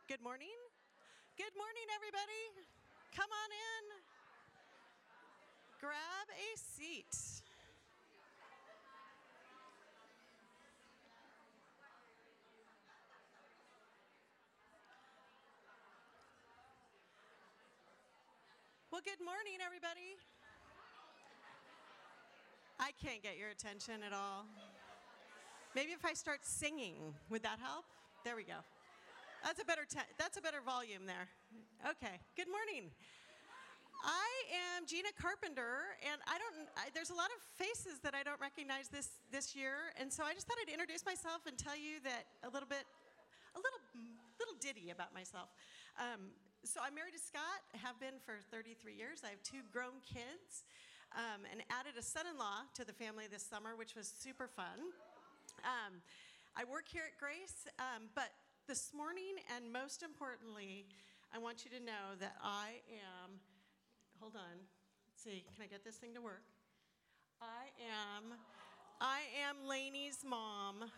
Good morning. Good morning, everybody. Come on in. Grab a seat. Well, good morning, everybody. I can't get your attention at all. Maybe if I start singing, would that help? There we go. That's a better volume there. Okay. Good morning. I am Gina Carpenter, and there's a lot of faces that I don't recognize this year, and so I just thought I'd introduce myself and tell you that a little ditty about myself. So I'm married to Scott, have been for 33 years. I have 2 grown kids, and added a son-in-law to the family this summer, which was super fun. I work here at Grace, but this morning, and most importantly, I want you to know that I am, hold on, let's see, can I get this thing to work? I am Lainey's mom.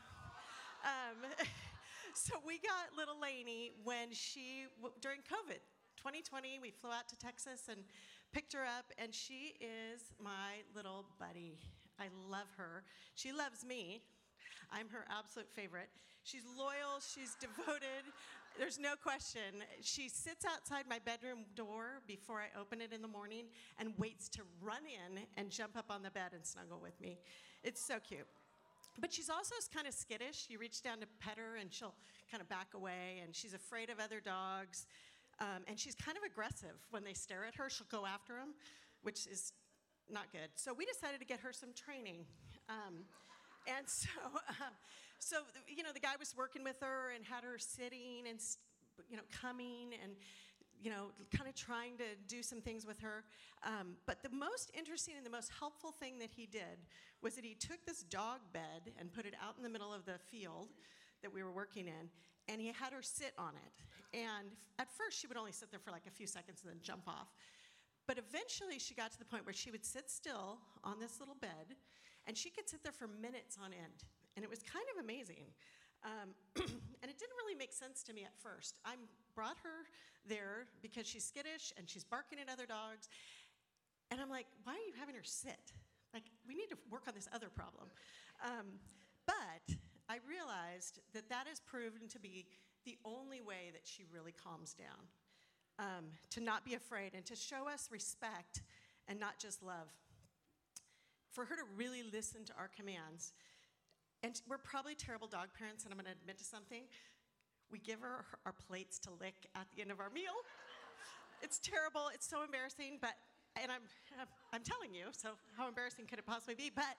So we got little Lainey when during COVID, 2020, we flew out to Texas and picked her up, and she is my little buddy. I love her. She loves me. I'm her absolute favorite. She's loyal, she's devoted, there's no question. She sits outside my bedroom door before I open it in the morning and waits to run in and jump up on the bed and snuggle with me. It's so cute. But she's also kind of skittish. You reach down to pet her and she'll kind of back away, and she's afraid of other dogs. And she's kind of aggressive. When they stare at her, she'll go after them, which is not good. So we decided to get her some training. And so, the guy was working with her and had her sitting and, coming and, kind of trying to do some things with her. But the most interesting and the most helpful thing that he did was that he took this dog bed and put it out in the middle of the field that we were working in, and he had her sit on it. And at first, she would only sit there for like a few seconds and then jump off. But eventually, she got to the point where she would sit still on this little bed, and she could sit there for minutes on end. And it was kind of amazing. And it didn't really make sense to me at first. I brought her there because she's skittish, and she's barking at other dogs. And I'm like, why are you having her sit? Like, we need to work on this other problem. But I realized that has proven to be the only way that she really calms down. To not be afraid and to show us respect and not just love. For her to really listen to our commands. And we're probably terrible dog parents, and I'm going to admit to something. We give her our plates to lick at the end of our meal. It's terrible. It's so embarrassing, and I'm telling you, so how embarrassing could it possibly be? But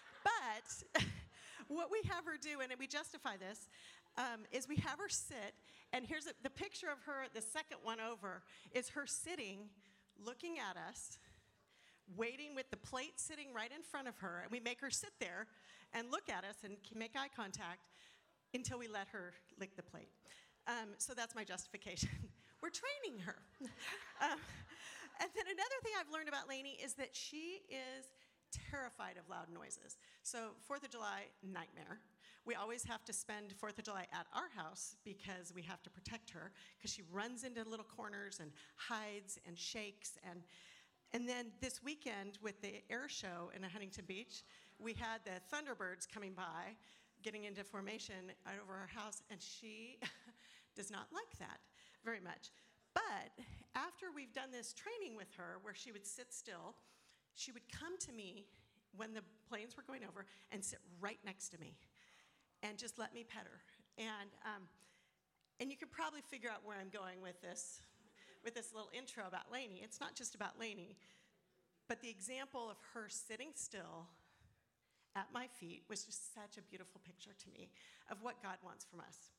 what we have her do, and we justify this, is we have her sit, and here's the picture of her, the second one over, is her sitting, looking at us, waiting with the plate sitting right in front of her, and we make her sit there and look at us and make eye contact until we let her lick the plate. So that's my justification. We're training her. And then another thing I've learned about Lainey is that she is terrified of loud noises. So 4th of July, nightmare. We always have to spend 4th of July at our house because we have to protect her, because she runs into little corners and hides and shakes. And then this weekend with the air show in Huntington Beach, we had the Thunderbirds coming by, getting into formation over our house, and she does not like that very much. But after we've done this training with her, where she would sit still, she would come to me when the planes were going over and sit right next to me and just let me pet her. And you can probably figure out where I'm going with this little intro about Lainey. It's not just about Lainey, but the example of her sitting still at my feet was just such a beautiful picture to me of what God wants from us.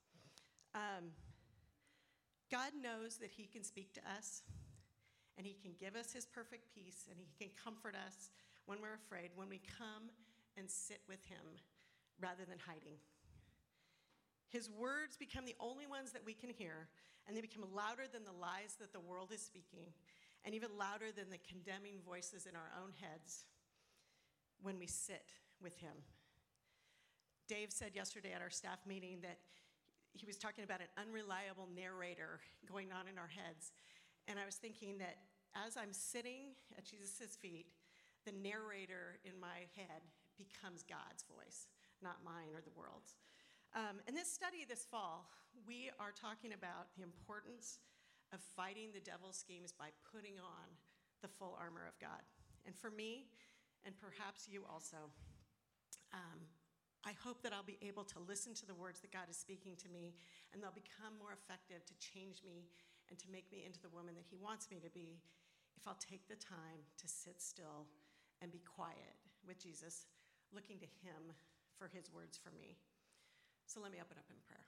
God knows that he can speak to us, and he can give us his perfect peace, and he can comfort us when we're afraid, when we come and sit with him rather than hiding. His words become the only ones that we can hear, and they become louder than the lies that the world is speaking, and even louder than the condemning voices in our own heads when we sit with him. Dave said yesterday at our staff meeting that he was talking about an unreliable narrator going on in our heads. And I was thinking that as I'm sitting at Jesus' feet, the narrator in my head becomes God's voice, not mine or the world's. In this study this fall, we are talking about the importance of fighting the devil's schemes by putting on the full armor of God. And for me, and perhaps you also, I hope that I'll be able to listen to the words that God is speaking to me, and they'll become more effective to change me and to make me into the woman that he wants me to be if I'll take the time to sit still and be quiet with Jesus, looking to him for his words for me. So let me open up in prayer.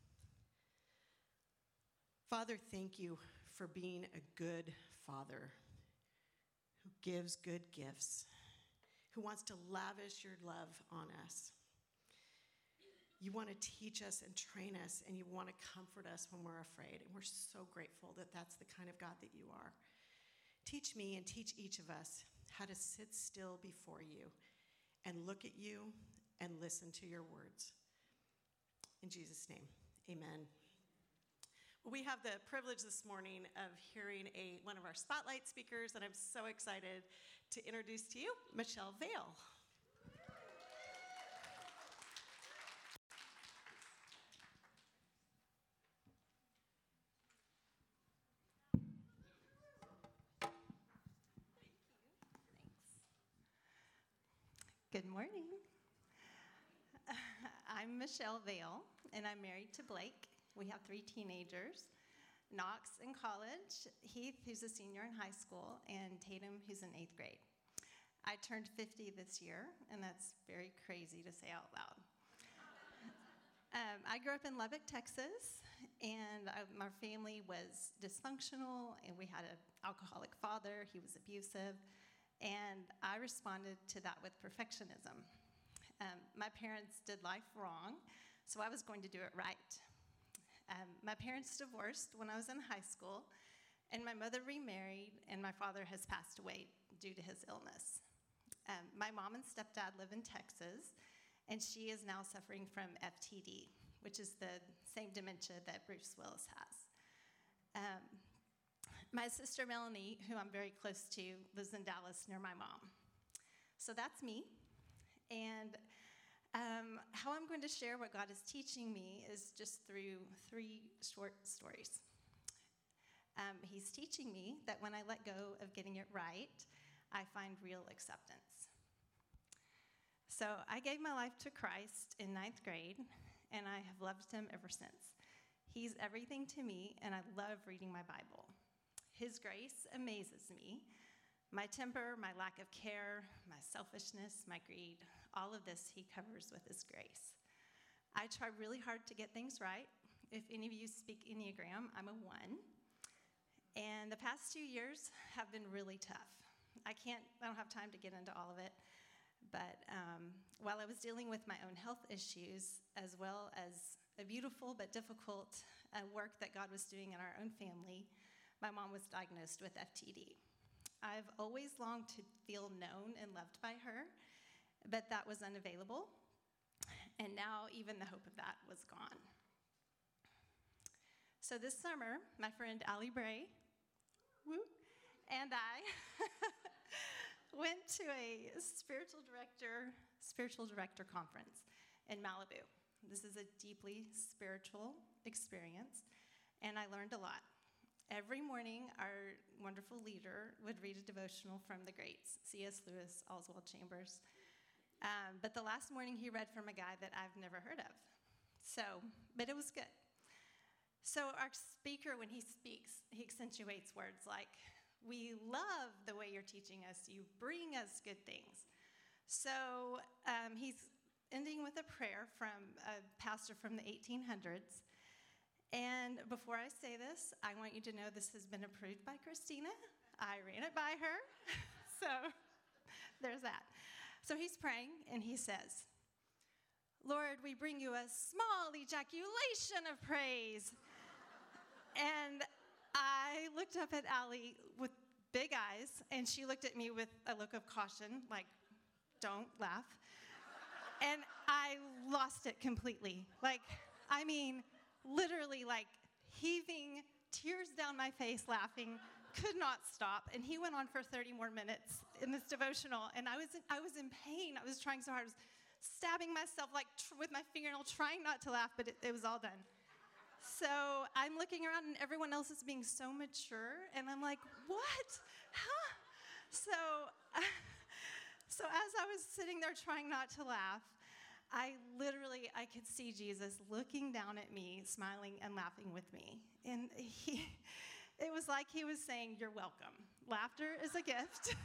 Father, thank you for being a good father who gives good gifts, who wants to lavish your love on us. You want to teach us and train us, and you want to comfort us when we're afraid. And we're so grateful that that's the kind of God that you are. Teach me and teach each of us how to sit still before you and look at you and listen to your words. In Jesus' name, amen. Well, we have the privilege this morning of hearing one of our spotlight speakers, and I'm so excited to introduce to you Michelle Vale. Good morning. I'm Michelle Vale, and I'm married to Blake. We have 3 teenagers, Knox in college, Heath, who's a senior in high school, and Tatum, who's in 8th grade. I turned 50 this year, and that's very crazy to say out loud. I grew up in Lubbock, Texas, and my family was dysfunctional, and we had an alcoholic father. He was abusive. And I responded to that with perfectionism. My parents did life wrong, so I was going to do it right. My parents divorced when I was in high school, and my mother remarried, and my father has passed away due to his illness. My mom and stepdad live in Texas, and she is now suffering from FTD, which is the same dementia that Bruce Willis has. My sister Melanie, who I'm very close to, lives in Dallas near my mom. So that's me. And how I'm going to share what God is teaching me is just through 3 short stories. He's teaching me that when I let go of getting it right, I find real acceptance. So I gave my life to Christ in 9th grade, and I have loved him ever since. He's everything to me, and I love reading my Bible. His grace amazes me. My temper, my lack of care, my selfishness, my greed, all of this he covers with his grace. I try really hard to get things right. If any of you speak Enneagram, I'm a 1. And the past 2 years have been really tough. I don't have time to get into all of it. But while I was dealing with my own health issues, as well as a beautiful but difficult work that God was doing in our own family, my mom was diagnosed with FTD. I've always longed to feel known and loved by her, but that was unavailable. And now even the hope of that was gone. So this summer, my friend Allie Bray and I went to a spiritual director conference in Malibu. This is a deeply spiritual experience, and I learned a lot. Every morning, our wonderful leader would read a devotional from the greats, C.S. Lewis, Oswald Chambers. But the last morning, he read from a guy that I've never heard of. But it was good. So our speaker, when he speaks, he accentuates words like, "We love the way you're teaching us. You bring us good things." So he's ending with a prayer from a pastor from the 1800s. And before I say this, I want you to know this has been approved by Christina. I ran it by her. So there's that. So he's praying, and he says, "Lord, we bring you a small ejaculation of praise." And I looked up at Allie with big eyes, and she looked at me with a look of caution, like, don't laugh. And I lost it completely. literally like heaving tears down my face, laughing, could not stop. And he went on for 30 more minutes in this devotional, and I was in pain. I was trying so hard. I was stabbing myself like with my fingernail, trying not to laugh, but it was all done. So I'm looking around, and everyone else is being so mature, and I'm like, what? Huh? So as I was sitting there trying not to laugh, I could see Jesus looking down at me, smiling and laughing with me. And it was like he was saying, you're welcome. Laughter is a gift.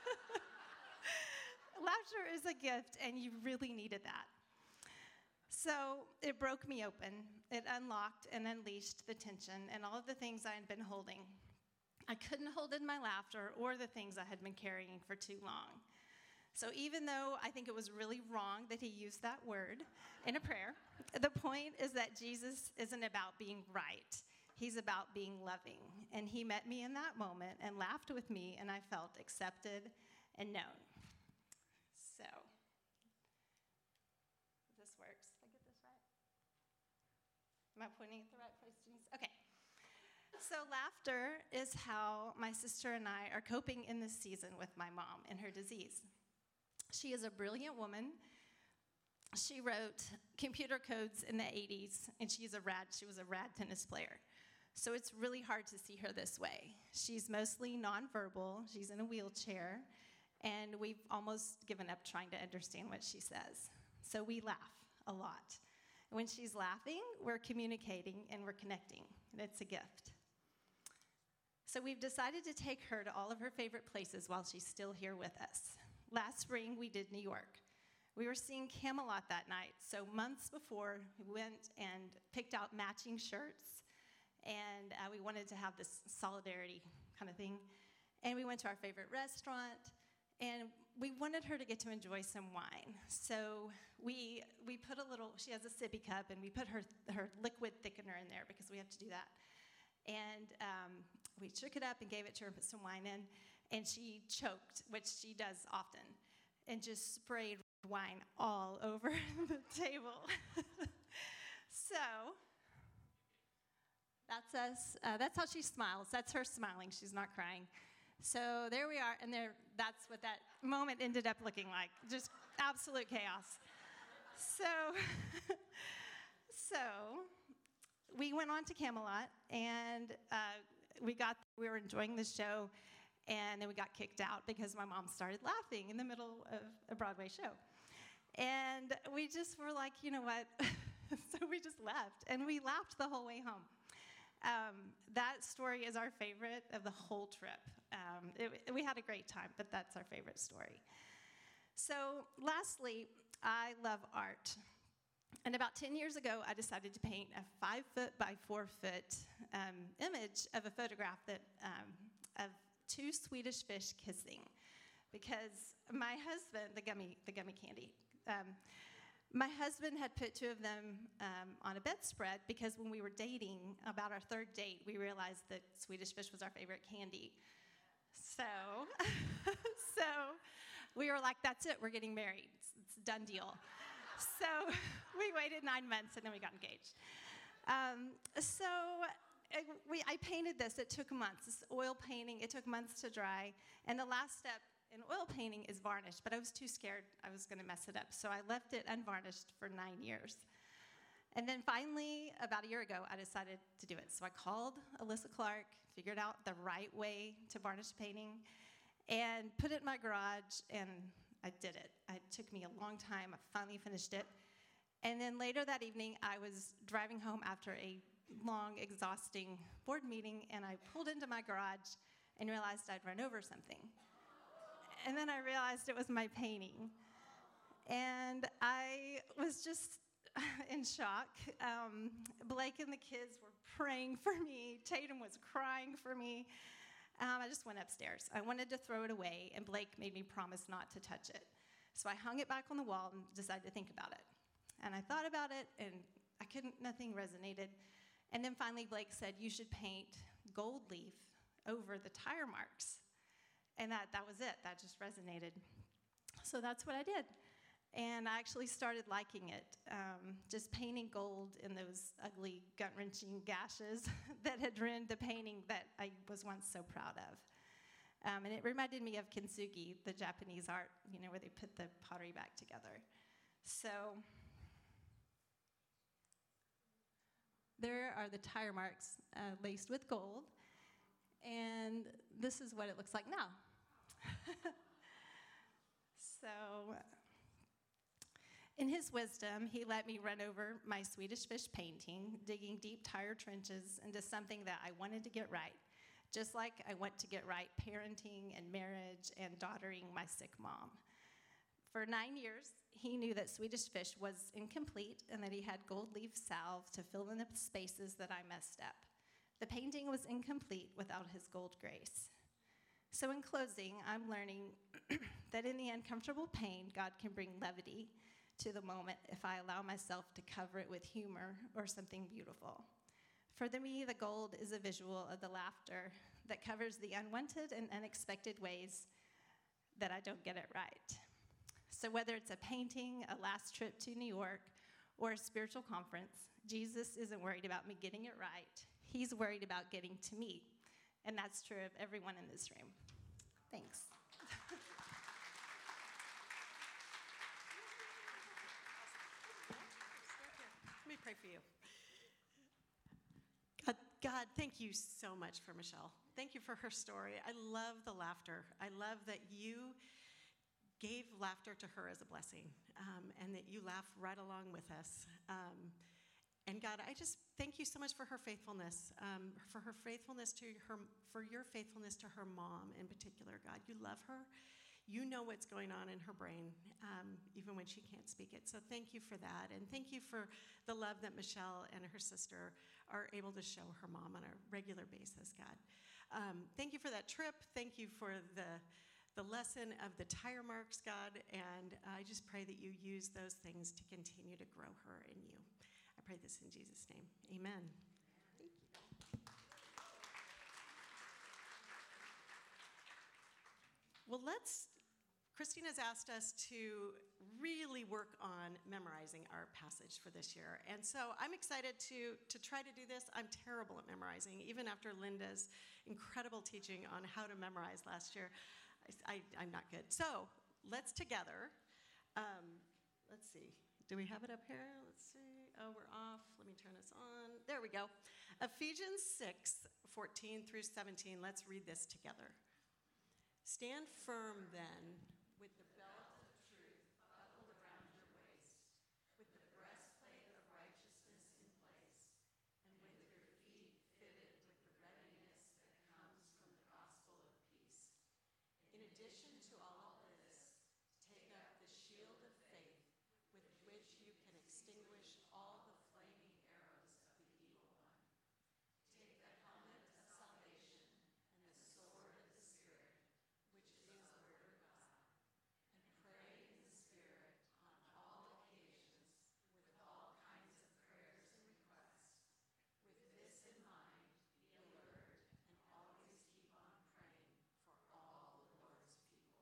Laughter is a gift, and you really needed that. So it broke me open. It unlocked and unleashed the tension and all of the things I had been holding. I couldn't hold in my laughter or the things I had been carrying for too long. So even though I think it was really wrong that he used that word in a prayer, the point is that Jesus isn't about being right. He's about being loving. And he met me in that moment and laughed with me, and I felt accepted and known. So, this works. Did I get this right? Am I pointing at the right place, Denise? Okay. So laughter is how my sister and I are coping in this season with my mom and her disease. She is a brilliant woman. She wrote computer codes in the 80s, and she was a rad tennis player. So it's really hard to see her this way. She's mostly nonverbal. She's in a wheelchair, and we've almost given up trying to understand what she says. So we laugh a lot. When she's laughing, we're communicating and we're connecting, and it's a gift. So we've decided to take her to all of her favorite places while she's still here with us. Last spring, we did New York. We were seeing Camelot that night, so months before, we went and picked out matching shirts, and we wanted to have this solidarity kind of thing. And we went to our favorite restaurant, and we wanted her to get to enjoy some wine. So we put she has a sippy cup, and we put her liquid thickener in there because we have to do that. And we shook it up and gave it to her and put some wine in. And she choked, which she does often, and just sprayed wine all over the table. So that's us. That's how she smiles. That's her smiling. She's not crying. So there we are, and that's what that moment ended up looking like, just absolute chaos. So we went on to Camelot, and we were enjoying the show. And then we got kicked out because my mom started laughing in the middle of a Broadway show. And we just were like, you know what? So we just left. And we laughed the whole way home. That story is our favorite of the whole trip. We had a great time, but that's our favorite story. So lastly, I love art. And about 10 years ago, I decided to paint a 5-foot by 4-foot image of a photograph of 2 Swedish fish kissing, because my husband, the gummy candy, my husband had put 2 of them on a bedspread because when we were dating, about our 3rd date, we realized that Swedish fish was our favorite candy. So we were like, that's it, we're getting married. It's a done deal. So we waited 9 months, and then we got engaged. I painted this. It took months. This oil painting, it took months to dry. And the last step in oil painting is varnish, but I was too scared I was going to mess it up. So I left it unvarnished for 9 years. And then finally, about a year ago, I decided to do it. So I called Alyssa Clark, figured out the right way to varnish painting, and put it in my garage, and I did it. It took me a long time. I finally finished it. And then later that evening, I was driving home after a long, exhausting board meeting, and I pulled into my garage and realized I'd run over something. And then I realized it was my painting. And I was just in shock. Blake and the kids were praying for me. Tatum was crying for me. I just went upstairs. I wanted to throw it away, and Blake made me promise not to touch it. So I hung it back on the wall and decided to think about it. And I thought about it, and nothing resonated. And then finally Blake said, you should paint gold leaf over the tire marks. And that was it. That just resonated. So that's what I did. And I actually started liking it, just painting gold in those ugly, gut-wrenching gashes that had ruined the painting that I was once so proud of. And it reminded me of kintsugi, the Japanese art, where they put the pottery back together. So there are the tire marks laced with gold, and this is what it looks like now. So in his wisdom, he let me run over my Swedish fish painting, digging deep tire trenches into something that I wanted to get right, just like I want to get right parenting and marriage and daughtering my sick mom. For 9 years, he knew that Swedish fish was incomplete and that he had gold leaf salve to fill in the spaces that I messed up. The painting was incomplete without his gold grace. So in closing, I'm learning that in the uncomfortable pain, God can bring levity to the moment if I allow myself to cover it with humor or something beautiful. For me, the gold is a visual of the laughter that covers the unwanted and unexpected ways that I don't get it right. So whether it's a painting, a last trip to New York, or a spiritual conference, Jesus isn't worried about me getting it right. He's worried about getting to me. And that's true of everyone in this room. Thanks. Let me pray for you. God, thank you so much for Michelle. Thank you for her story. I love the laughter. I love that you gave laughter to her as a blessing, and that you laugh right along with us. And God, I just thank you so much for her faithfulness, for your faithfulness to her mom in particular. God, you love her. You know what's going on in her brain, even when she can't speak it. So thank you for that. And thank you for the love that Michelle and her sister are able to show her mom on a regular basis, God. Thank you for that trip. Thank you for the lesson of the tire marks, God. And I just pray that you use those things to continue to grow her in you. I pray this in Jesus' name. Amen. Thank you. Well, Christina's asked us to really work on memorizing our passage for this year. And so I'm excited to try to do this. I'm terrible at memorizing, even after Linda's incredible teaching on how to memorize last year. I'm not good. So let's together, let's see. Do we have it up here? Let's see. Oh, we're off. Let me turn this on. There we go. Ephesians 6:14 through 17. Let's read this together. Stand firm then, with the belt of truth buckled around your waist, with the breastplate of righteousness in place, and with your feet fitted with the readiness that comes from the gospel of peace. In addition to all of this, take up the shield of faith, with which you can extinguish all the flaming arrows of the evil one. Take the helmet of salvation and the sword of the Spirit, which is the word of God, and pray in the Spirit on all occasions with all kinds of prayers and requests. With this in mind, be alert and always keep on praying for all the Lord's people.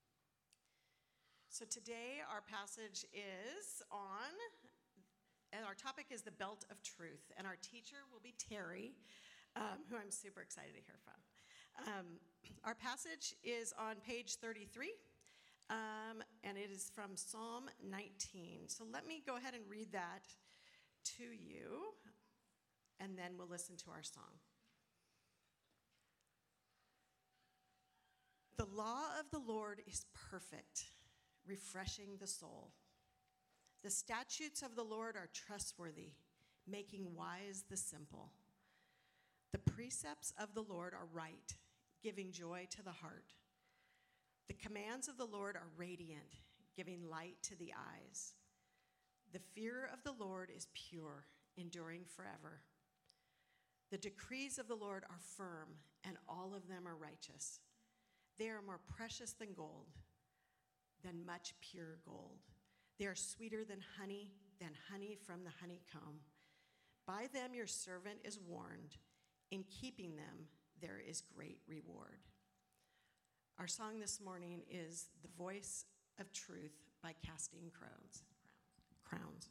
So today our passage is on, and our topic is the belt of truth, and our teacher will be Terry, who I'm super excited to hear from. Our passage is on page 33, and it is from Psalm 19. So let me go ahead and read that to you, and then we'll listen to our song. The law of the Lord is perfect, refreshing the soul. The statutes of the Lord are trustworthy, making wise the simple. The precepts of the Lord are right, giving joy to the heart. The commands of the Lord are radiant, giving light to the eyes. The fear of the Lord is pure, enduring forever. The decrees of the Lord are firm, and all of them are righteous. They are more precious than gold, than much pure gold. They are sweeter than honey from the honeycomb. By them your servant is warned. In keeping them, there is great reward. Our song this morning is The Voice of Truth by casting crowns. Crowns.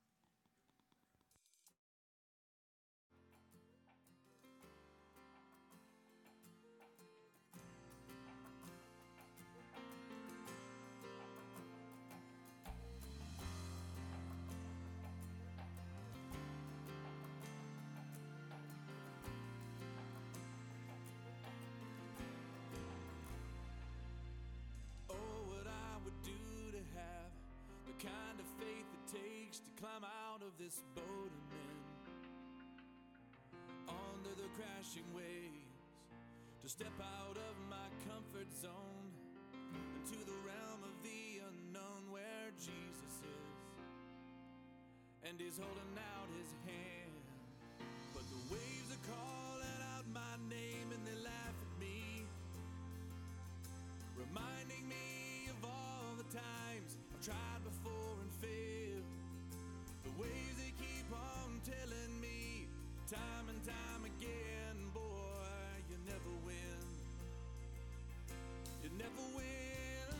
Kind of faith it takes to climb out of this boat I'm in, under the crashing waves, to step out of my comfort zone into the realm of the unknown where Jesus is, and he's holding out his hand. But the waves are calling out my name and they laugh at me, reminding me of all the times I've tried before and failed. The waves they keep on telling me time and time again, boy, you never win. You never win.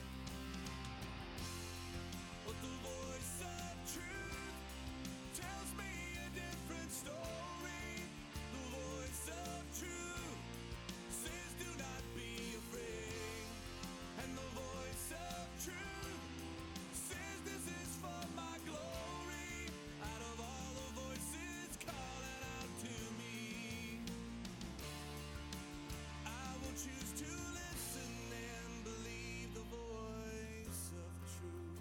But the voice of truth tells me a different story. The voice of truth says do not be afraid. And the voice of truth says this is for my glory. Out of all the voices calling out to me, I will choose to listen and believe the voice of truth.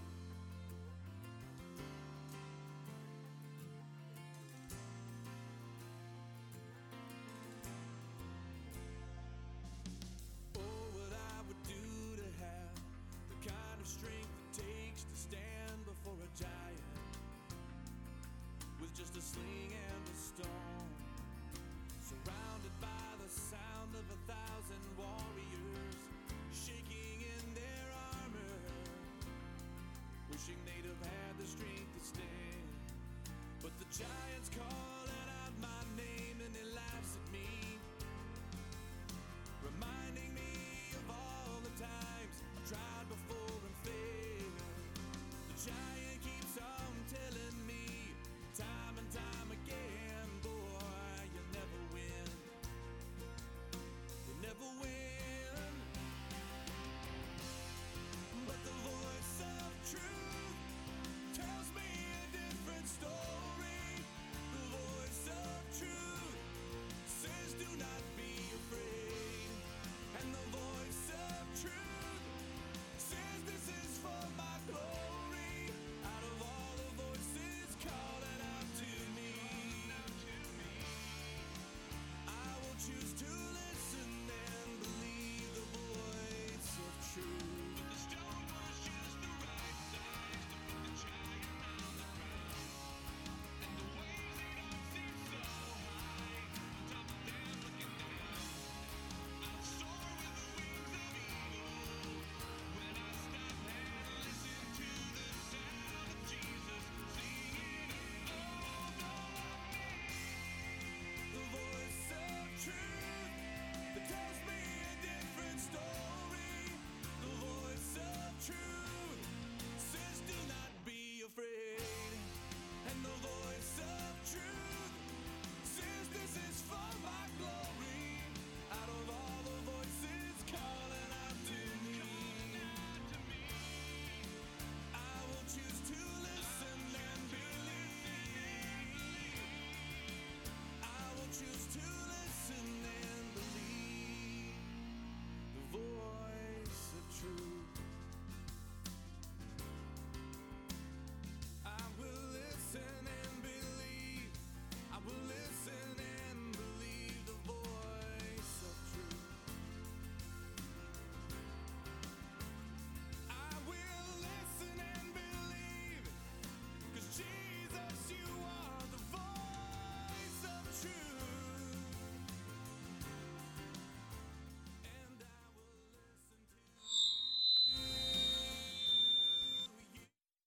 Oh, what I would do to have the kind of strength it takes to stand before a giant with just a sling and a stone, surrounded by the sound of 1,000 warriors shaking in their armor, wishing they'd have had the strength to stand. But the giant's calling out my name and he laughs at me, reminding me of all the times I've tried before and failed. The giant keeps on telling me time and time again, boy, you never win. You never win. But the voice of truth tells me a different story. The voice of truth says do not be afraid. And the voice of truth says this is for my glory. Out of all the voices calling out to me, I will choose to listen and believe the voice of truth. But the stone was just the right size to put the giant around the ground. And the waves they don't seem so high, on top of them looking down. I'll soar with the wings of eagle when I stop and listen to the sound of Jesus singing over me. The voice of truth that tells me a different story. The voice of truth says do not be afraid. And the voice of truth says this is for my glory. Out of all the voices calling out to me, I will choose to listen and believe. I will choose to listen and believe the voice of truth. I will listen and believe. I will listen and believe the voice of truth. I will listen and believe, 'cause Jesus, you are the voice of truth. And I will listen to you.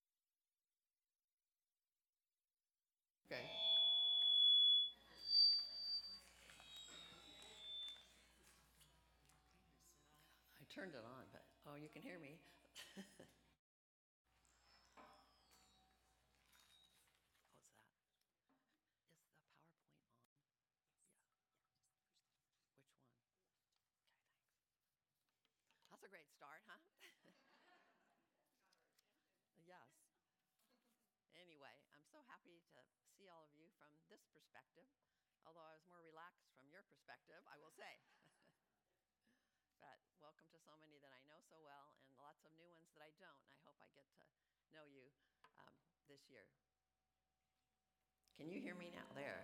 Okay. I turned it on, but, oh, you can hear me. start, huh? Yes. Anyway, I'm so happy to see all of you from this perspective, although I was more relaxed from your perspective, I will say. But welcome to so many that I know so well and lots of new ones that I don't. And I hope I get to know you this year. Can you hear me now? There.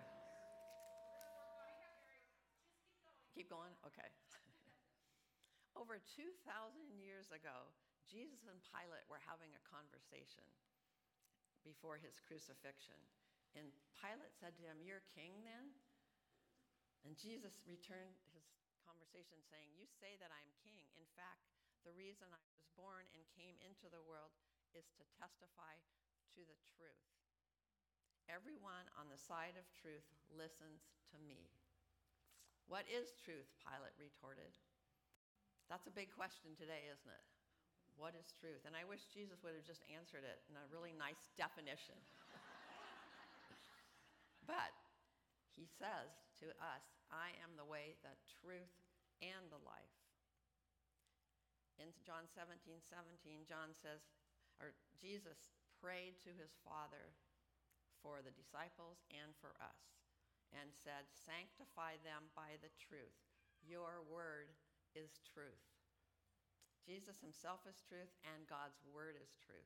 Keep going? Okay. Over 2,000 years ago, Jesus and Pilate were having a conversation before his crucifixion. And Pilate said to him, "You're king then?" And Jesus returned his conversation saying, "You say that I am king. In fact, the reason I was born and came into the world is to testify to the truth. Everyone on the side of truth listens to me." "What is truth?" Pilate retorted. That's a big question today, isn't it? What is truth? And I wish Jesus would have just answered it in a really nice definition. But he says to us, "I am the way, the truth, and the life." In John 17:17, John says, or Jesus prayed to his Father for the disciples and for us and said, "Sanctify them by the truth. Your word is truth." Jesus himself is truth, and God's word is truth.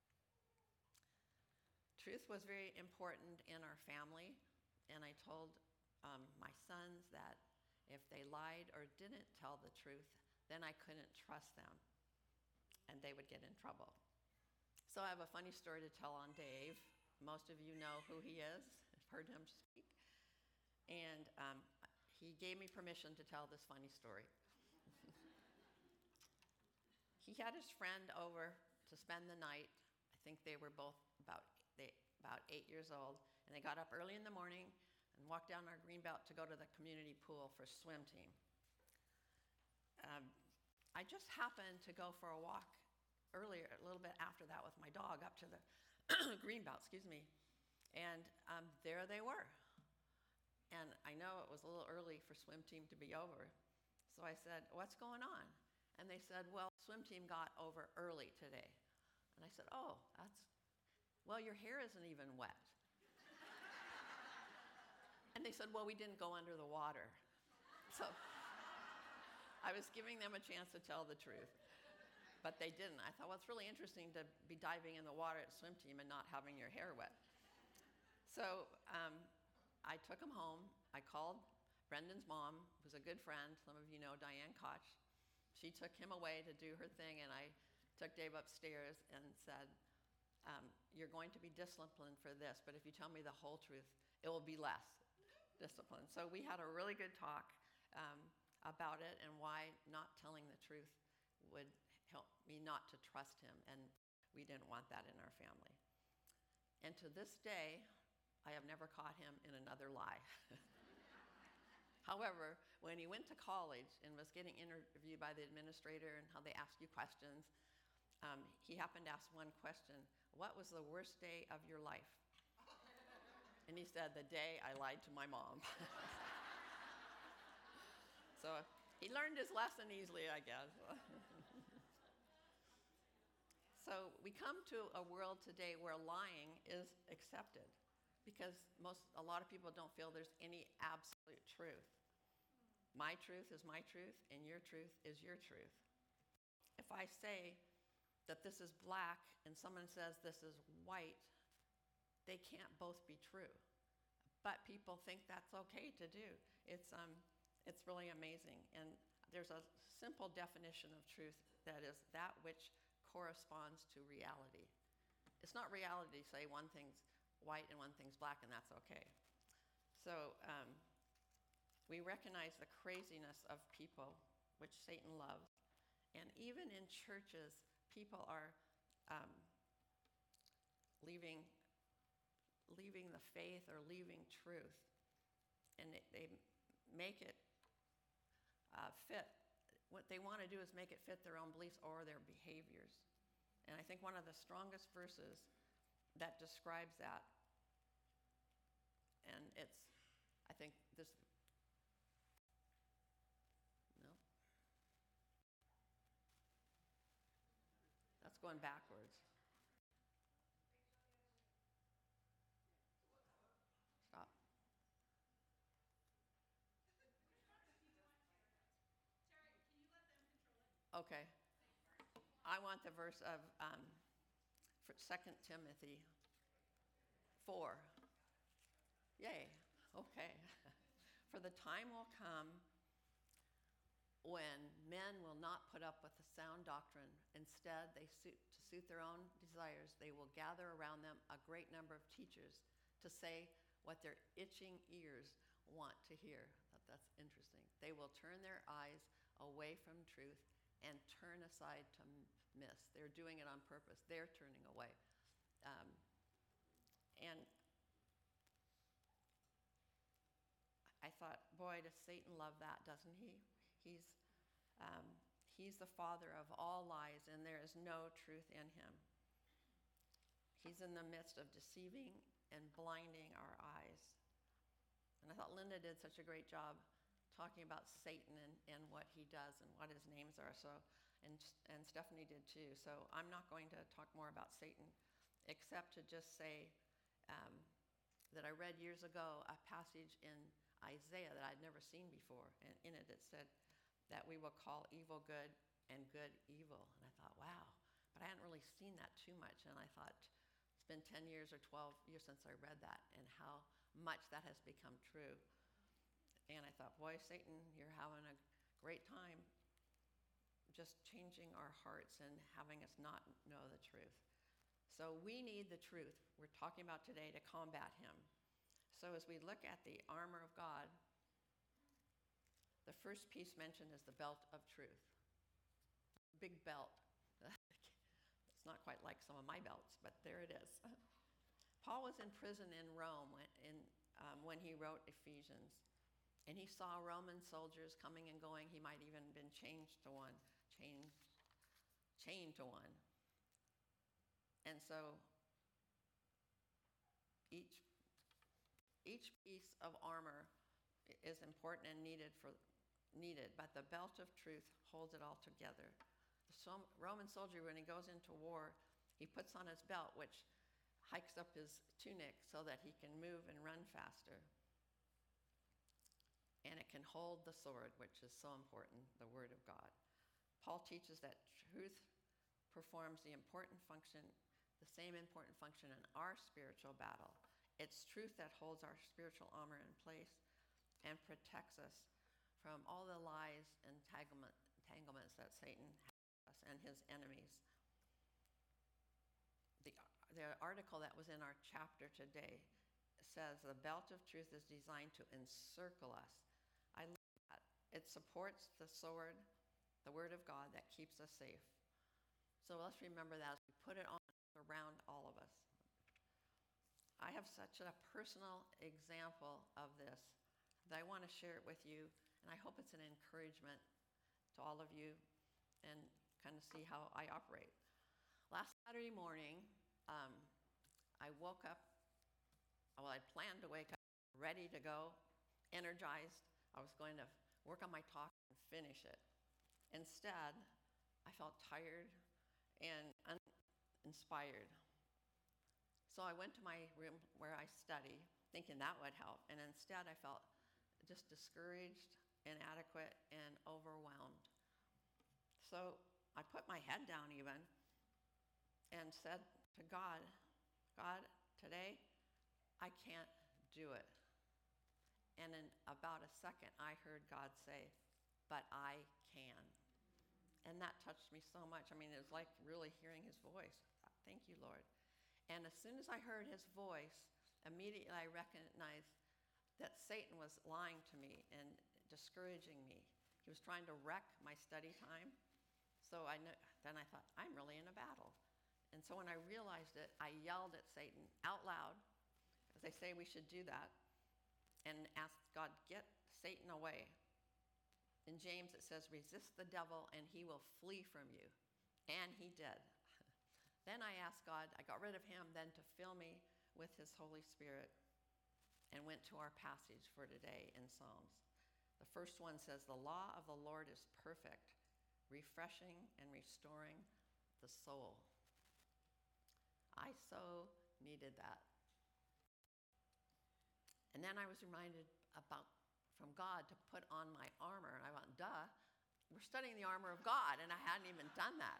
Truth was very important in our family, and I told my sons that if they lied or didn't tell the truth, then I couldn't trust them, and they would get in trouble. So I have a funny story to tell on Dave. Most of you know who he is. I've heard him speak. And he gave me permission to tell this funny story. He had his friend over to spend the night. I think they were both about 8 years old. And they got up early in the morning and walked down our greenbelt to go to the community pool for swim team. I just happened to go for a walk earlier, a little bit after that, with my dog up to the greenbelt, and there they were. And I know it was a little early for swim team to be over, so I said, "What's going on?" And they said, "Well, swim team got over early today." And I said, "Oh, well, your hair isn't even wet." And they said, "Well, we didn't go under the water." So I was giving them a chance to tell the truth, but they didn't. I thought, well, it's really interesting to be diving in the water at swim team and not having your hair wet. So I took them home. I called Brendan's mom, who's a good friend. Some of you know Diane Koch. She took him away to do her thing, and I took Dave upstairs and said, "You're going to be disciplined for this, but if you tell me the whole truth, it will be less discipline." So we had a really good talk about it and why not telling the truth would help me not to trust him, and we didn't want that in our family. And to this day, I have never caught him in another lie. However, when he went to college and was getting interviewed by the administrator and how they ask you questions, he happened to ask one question: "What was the worst day of your life?" And he said, "The day I lied to my mom." So he learned his lesson easily, I guess. So we come to a world today where lying is accepted because a lot of people don't feel there's any absolute truth. My truth is my truth, and your truth is your truth. If I say that this is black and someone says this is white, they can't both be true. But people think that's okay to do. It's really amazing. And there's a simple definition of truth that is that which corresponds to reality. It's not reality to say one thing's white and one thing's black and that's okay. So we recognize the craziness of people, which Satan loves. And even in churches, people are leaving the faith or leaving truth. And they make it fit. What they want to do is make it fit their own beliefs or their behaviors. And I think one of the strongest verses that describes that, and it's, I think this, no? going backwards. Stop. Okay. I want the verse of 2 Timothy 4. Yay. Okay. For the time will come when men will not put up with the sound doctrine. Instead, to suit their own desires, they will gather around them a great number of teachers to say what their itching ears want to hear. That's interesting. They will turn their eyes away from truth and turn aside to myths. They're doing it on purpose. They're turning away. And I thought, boy, does Satan love that, doesn't he? He's the father of all lies, and there is no truth in him. He's in the midst of deceiving and blinding our eyes. And I thought Linda did such a great job talking about Satan and what he does and what his names are. So, and Stephanie did too. So I'm not going to talk more about Satan, except to just say that I read years ago a passage in Isaiah that I'd never seen before. And in it, it said that we will call evil good and good evil. And I thought, wow. But I hadn't really seen that too much. And I thought, it's been 10 years or 12 years since I read that and how much that has become true. And I thought, boy, Satan, you're having a great time just changing our hearts and having us not know the truth. So we need the truth we're talking about today to combat him. So as we look at the armor of God, the first piece mentioned is the belt of truth. Big belt. It's not quite like some of my belts, but there it is. Paul was in prison in Rome when he wrote Ephesians. And he saw Roman soldiers coming and going. He might even been chained to one. And so each piece of armor is important and needed, but the belt of truth holds it all together. The Roman soldier, when he goes into war, he puts on his belt, which hikes up his tunic so that he can move and run faster. And it can hold the sword, which is so important, the Word of God. Paul teaches that truth performs the same important function in our spiritual battle. It's truth that holds our spiritual armor in place and protects us from all the lies and entanglements that Satan has and his enemies. The article that was in our chapter today says the belt of truth is designed to encircle us. I love that. It supports the sword, the Word of God that keeps us safe. So let's remember that as we put it on around all of us. I have such a personal example of this that I want to share it with you, and I hope it's an encouragement to all of you and kind of see how I operate. Last Saturday morning, I woke up. Well, I'd planned to wake up ready to go, energized. I was going to work on my talk and finish it. Instead, I felt tired and uninspired. So I went to my room where I study, thinking that would help. And instead, I felt just discouraged, inadequate, and overwhelmed. So I put my head down even and said to God, God, today, I can't do it. And in about a second, I heard God say, but I can. And that touched me so much. I mean, it was like really hearing his voice. Thank you, Lord. And as soon as I heard his voice, immediately I recognized that Satan was lying to me and discouraging me. He was trying to wreck my study time. So then I thought, I'm really in a battle. And so when I realized it, I yelled at Satan out loud, as they say we should do that, and asked God, get Satan away. In James it says, resist the devil and he will flee from you. And he did. Then I asked God, I got rid of him, then to fill me with his Holy Spirit, and went to our passage for today in Psalms. The first one says, the law of the Lord is perfect, refreshing and restoring the soul. I so needed that. And then I was reminded from God to put on my armor. And I went, duh, we're studying the armor of God, and I hadn't even done that.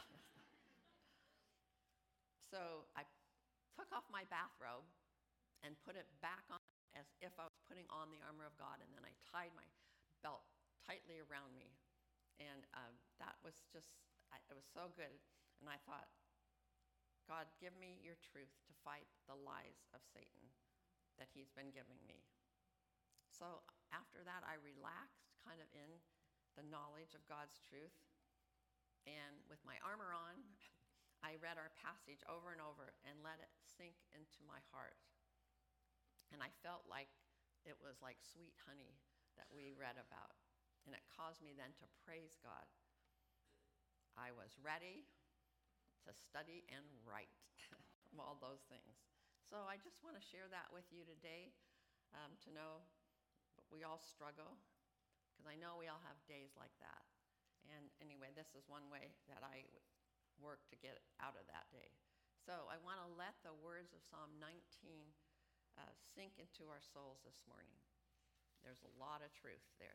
So I took off my bathrobe and put it back on as if I was putting on the armor of God, and then I tied my belt tightly around me. And that was just, it was so good. And I thought, God, give me your truth to fight the lies of Satan that he's been giving me. So after that, I relaxed kind of in the knowledge of God's truth. And with my armor on, I read our passage over and over and let it sink into my heart. And I felt like it was like sweet honey that we read about. And it caused me then to praise God. I was ready to study and write from all those things. So I just want to share that with you today, to know we all struggle, because I know we all have days like that. And anyway, this is one way that I work to get out of that day. So I want to let the words of Psalm 19 sink into our souls this morning. There's a lot of truth there.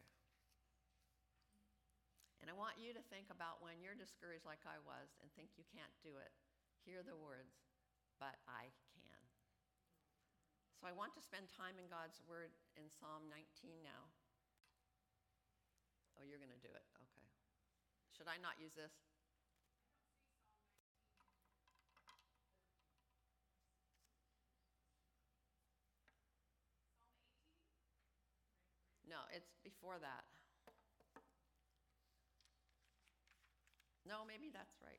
And I want you to think about when you're discouraged like I was and think you can't do it. Hear the words, but I can. So I want to spend time in God's word in Psalm 19 now. Oh, you're going to do it. Okay. Should I not use this? No, it's before that. No, maybe that's right.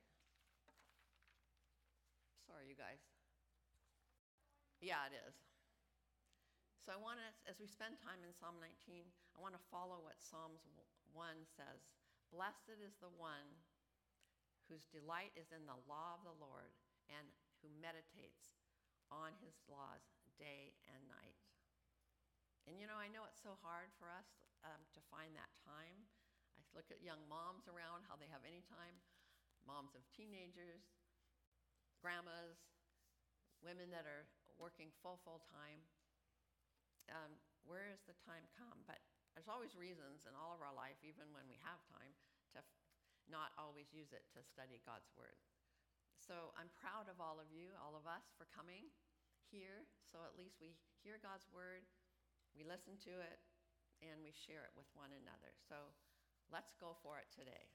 Sorry, you guys. Yeah, it is. So I want to, as we spend time in Psalm 19, I want to follow what Psalms 1 says. Blessed is the one whose delight is in the law of the Lord and who meditates on his laws day and night. And you know, I know it's so hard for us to find that time. I look at young moms around, how they have any time, moms of teenagers, grandmas, women that are working full time. Where has the time come? But there's always reasons in all of our life, even when we have time, to not always use it to study God's word. So I'm proud of all of you, all of us, for coming here. So at least we hear God's word, we listen to it, and we share it with one another. So let's go for it today.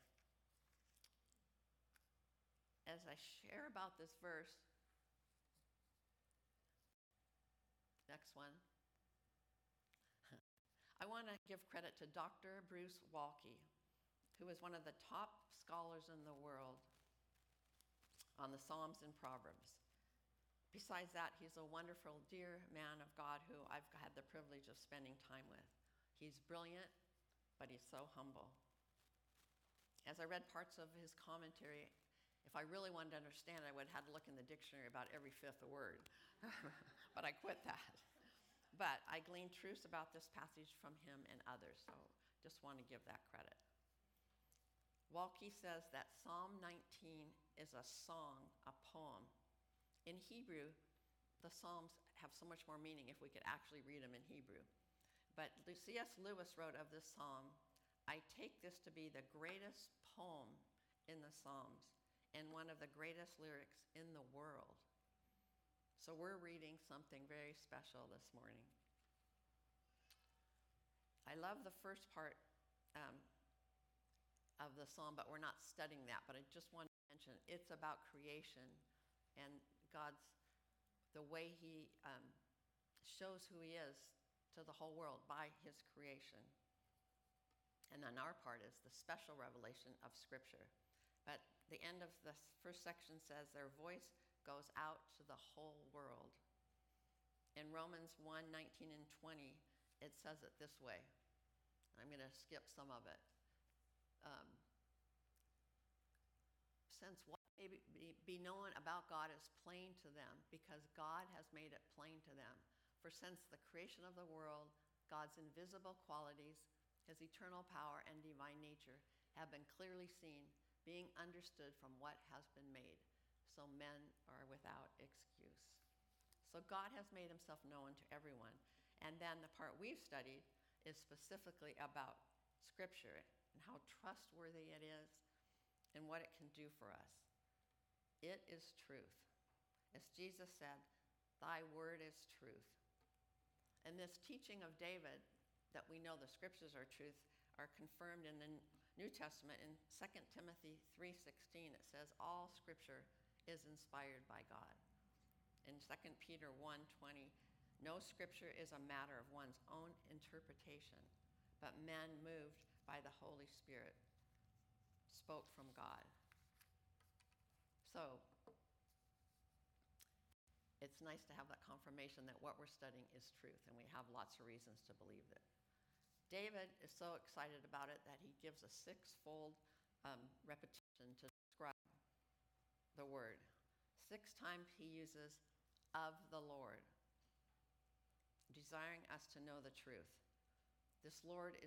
As I share about this verse, next one, I want to give credit to Dr. Bruce Waltke, who is one of the top scholars in the world on the Psalms and Proverbs. Besides that, he's a wonderful, dear man of God who I've had the privilege of spending time with. He's brilliant, but he's so humble. As I read parts of his commentary, if I really wanted to understand it, I would have had to look in the dictionary about every fifth word. But I quit that. But I gleaned truths about this passage from him and others, so just want to give that credit. Waltke says that Psalm 19 is a song, a poem. In Hebrew, the Psalms have so much more meaning if we could actually read them in Hebrew. But C.S. Lewis wrote of this psalm, I take this to be the greatest poem in the Psalms and one of the greatest lyrics in the world. So we're reading something very special this morning. I love the first part of the psalm, but we're not studying that. But I just want to mention it's about creation and the way he shows who he is to the whole world by his creation. And then our part is the special revelation of Scripture. But the end of the first section says their voice goes out to the whole world. In Romans 1:19 and 20, it says it this way. I'm going to skip some of it. Since what may be known about God is plain to them, because God has made it plain to them. For since the creation of the world, God's invisible qualities, his eternal power and divine nature have been clearly seen, being understood from what has been made, so men are without excuse. So God has made himself known to everyone. And then the part we've studied is specifically about Scripture and how trustworthy it is and what it can do for us. It is truth. As Jesus said, thy word is truth. And this teaching of David, that we know the Scriptures are truth, are confirmed in the New Testament. In 2 Timothy 3:16, it says, all Scripture is inspired by God. In 2 Peter 1:20, no Scripture is a matter of one's own interpretation, but men moved by the Holy Spirit spoke from God. So, it's nice to have that confirmation that what we're studying is truth, and we have lots of reasons to believe it. David is so excited about it that he gives a six-fold repetition to describe the word. 6 times he uses of the Lord, desiring us to know the truth. This Lord,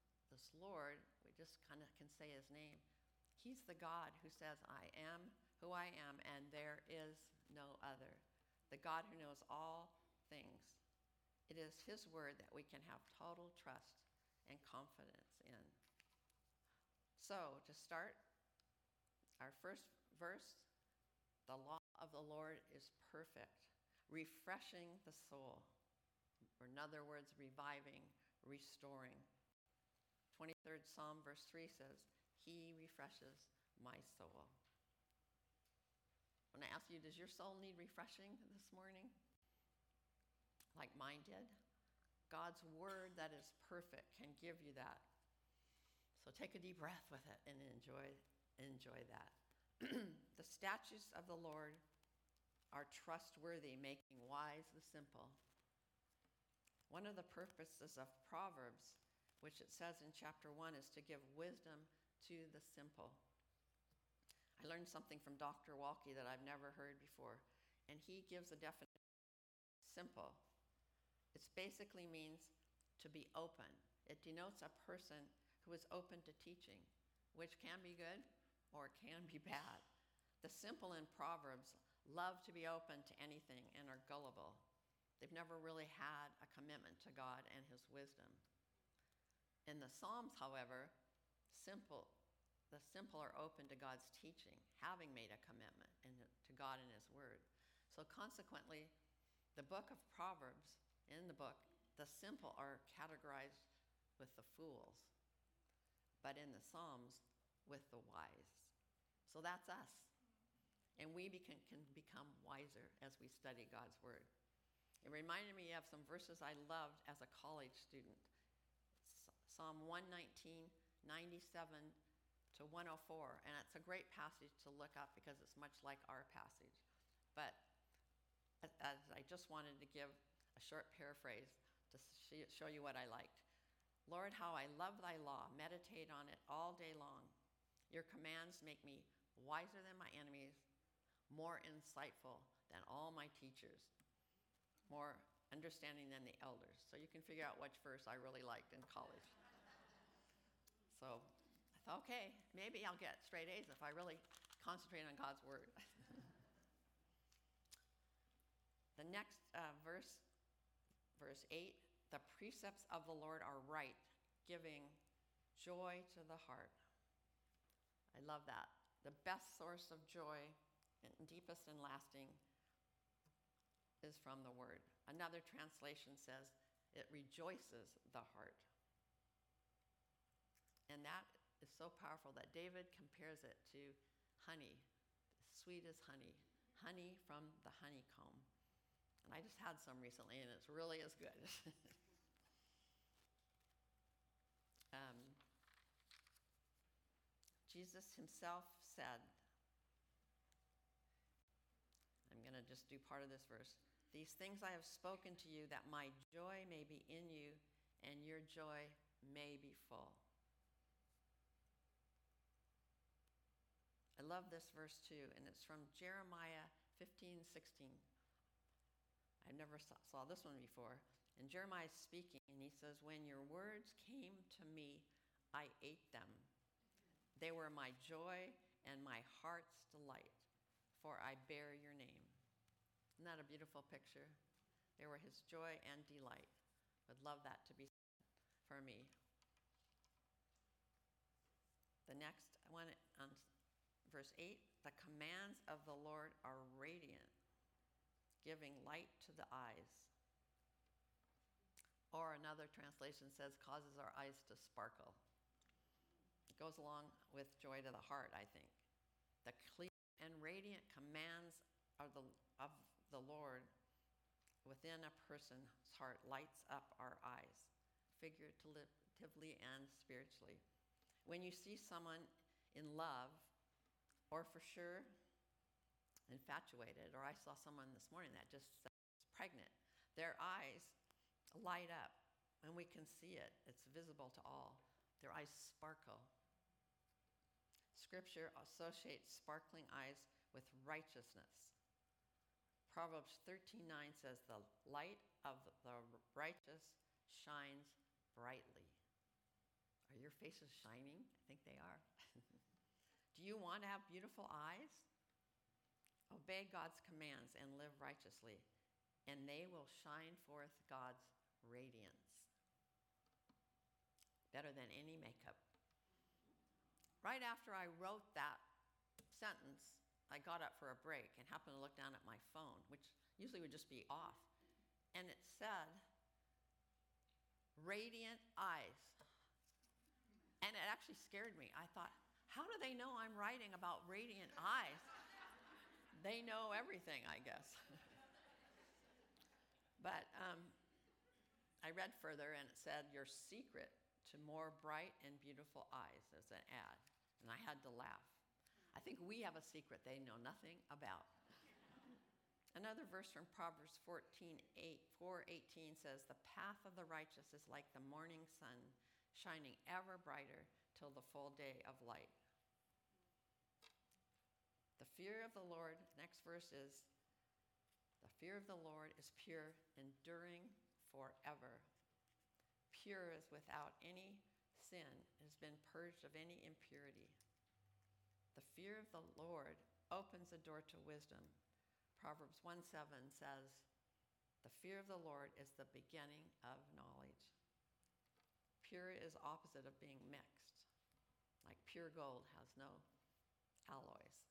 we just kind of can say his name. He's the God who says, I am who I am, and there is no other. The God who knows all things. It is his word that we can have total trust and confidence in. So, to start, our first verse, the law of the Lord is perfect, refreshing the soul. Or in other words, reviving, restoring. 23rd Psalm, verse 3 says, he refreshes my soul. When I ask you, does your soul need refreshing this morning? Like mine did? God's word that is perfect can give you that. So take a deep breath with it and enjoy that. The statutes of the Lord are trustworthy, making wise the simple. One of the purposes of Proverbs, which it says in chapter 1, is to give wisdom to the simple. I learned something from Dr. Walke that I've never heard before, and he gives a definition. Simple. It basically means to be open. It denotes a person who is open to teaching, which can be good or it can be bad. The simple in Proverbs love to be open to anything and are gullible. They've never really had a commitment to God and his wisdom. In the Psalms, however, the simple are open to God's teaching, having made a commitment to God and his word. So consequently, the book of Proverbs, in the book, the simple are categorized with the fools, but in the Psalms, with the wise. So that's us. And we can become wiser as we study God's word. It reminded me of some verses I loved as a college student. Psalm 119, 97 to 104, and it's a great passage to look up because it's much like our passage. But as I just wanted to give a short paraphrase to show you what I liked. Lord, how I love thy law, meditate on it all day long. Your commands make me wiser than my enemies, more insightful than all my teachers, more understanding than the elders. So you can figure out which verse I really liked in college. So I thought, okay, maybe I'll get straight A's if I really concentrate on God's word. The next verse 8, the precepts of the Lord are right, giving joy to the heart. I love that. The best source of joy, and deepest and lasting, is from the word. Another translation says, it rejoices the heart. And that is so powerful that David compares it to honey, sweet as honey, honey from the honeycomb. And I just had some recently, and it's really as good. Jesus himself said, I'm going to just do part of this verse. These things I have spoken to you, that my joy may be in you, and your joy may be full. I love this verse too, and it's from Jeremiah 15:16. I never saw this one before. And Jeremiah is speaking, and he says, when your words came to me, I ate them. They were my joy and my heart's delight. for I bear your name. Isn't that a beautiful picture? They were his joy and delight. Would love that to be for me. The next one on verse 8, the commands of the Lord are radiant, giving light to the eyes. Or another translation says, causes our eyes to sparkle. It goes along with joy to the heart, I think. The clear and radiant commands of the Lord within a person's heart lights up our eyes, figuratively and spiritually. When you see someone in love, or for sure infatuated, or I saw someone this morning that just was pregnant, their eyes light up, and we can see it. It's visible to all. Their eyes sparkle. Scripture associates sparkling eyes with righteousness. Proverbs 13:9 says, the light of the righteous shines brightly. Are your faces shining? I think they are. Do you want to have beautiful eyes? Obey God's commands and live righteously, and they will shine forth God's radiance. Better than any makeup. Right after I wrote that sentence, I got up for a break and happened to look down at my phone, which usually would just be off. And it said, radiant eyes. And it actually scared me. I thought, how do they know I'm writing about radiant eyes? They know everything, I guess. But I read further, and it said, your secret to more bright and beautiful eyes. There's an ad, and I had to laugh. I think we have a secret they know nothing about. Another verse from Proverbs 4:18 says, the path of the righteous is like the morning sun, shining ever brighter till the full day of light. The fear of the Lord, next verse is, the fear of the Lord is pure, enduring forever. Pure is without any sin. It has been purged of any impurity. The fear of the Lord opens the door to wisdom. Proverbs 1:7 says, the fear of the Lord is the beginning of knowledge. Pure is opposite of being mixed. Like pure gold has no alloys.